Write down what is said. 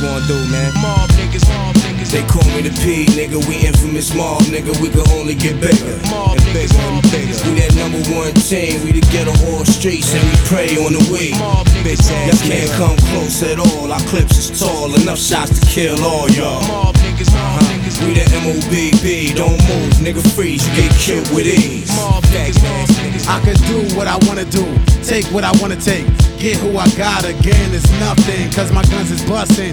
gonna do, man? Mob niggas, mob niggas. They call me the P, nigga. We infamous mob, nigga. We can only get bigger Mob and niggas, bigger mob and bigger. niggas. We that #1 team. We the ghetto all streets and we pray on the way. Mob niggas, mob Y'all can't come close at all. Our clips is tall, enough shots to kill all y'all. Mob niggas, mob niggas. We the MOBB, don't move, nigga freeze, you get killed with ease. Mob niggas, mob niggas. I can do what I wanna do, take what I wanna take, get who I got again, it's nothing, cause my guns is bustin'.